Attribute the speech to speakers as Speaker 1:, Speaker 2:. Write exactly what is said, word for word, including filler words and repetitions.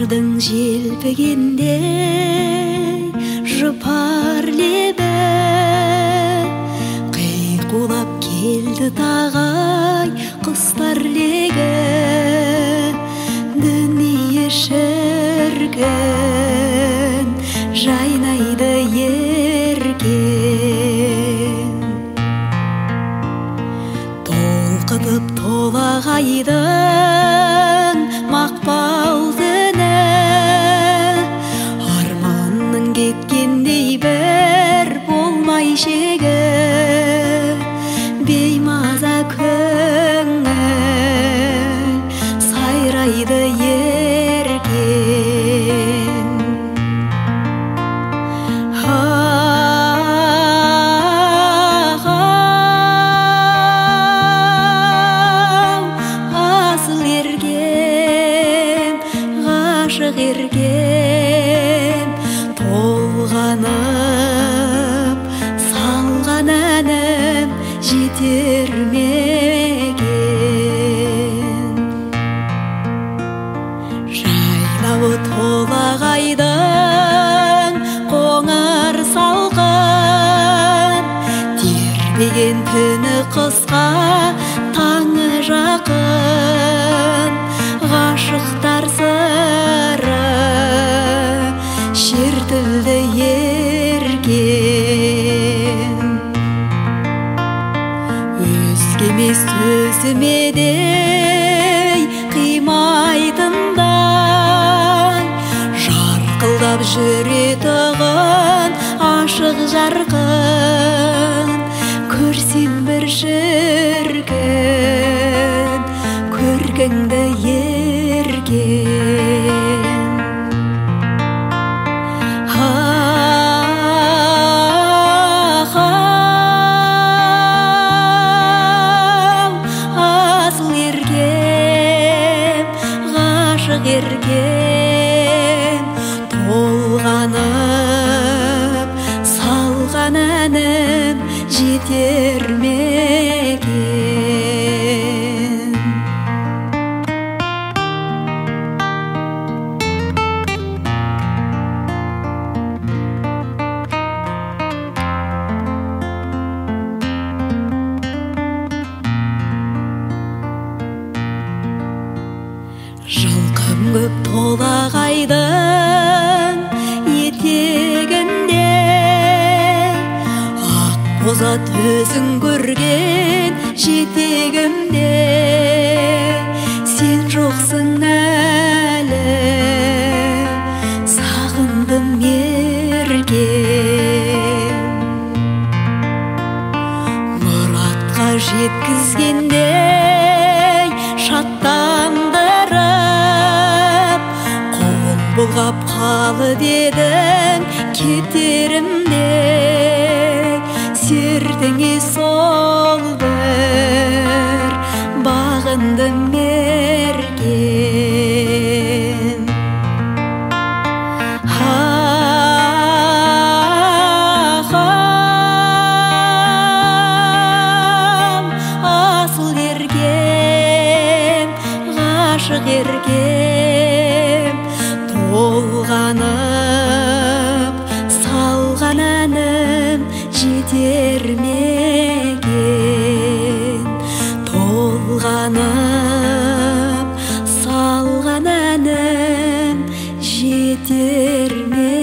Speaker 1: Қардың желпігендей жұпар лебі қиқулап келді тағай құстар легі. Дүние шіркін жайнайды ерген, толқытып толағайдың мақпал түні. Арманның кеткендей бір болмай шегі, беймаза көңіл сайрайды ерген. Асыл ерген, ғашық ерген, толғанып салған әнім жетер мекен. Жайлауы толағайдың қоңыр салқын, тербеген түні қысқа таңы жақын. Ғашықтар сыры шертілді ерген. Өзгемес төзіме дей қимайтындай, жарқылдап жүретұғын ашық жарқын. Көрсем бір шіркін көркіңді ерген. Асыл ерген, ғашық ерген, толғанып салған әнім жетер мекен. Жылқым көп толағайдың етегінде, ақ бозат өзің көрген жетегімде. Сен жоқсың әлі, сағындым ерген. Мұратқа жеткізгендей шаттандырып, қол бұлғап қалы дедің кетерімде. Сердіңе сол бір бағындым ерген. Асыл ерген, ғашық ерген, толғанып салған әнім жетер мекен. Толғанып салған әнім жетер мекен.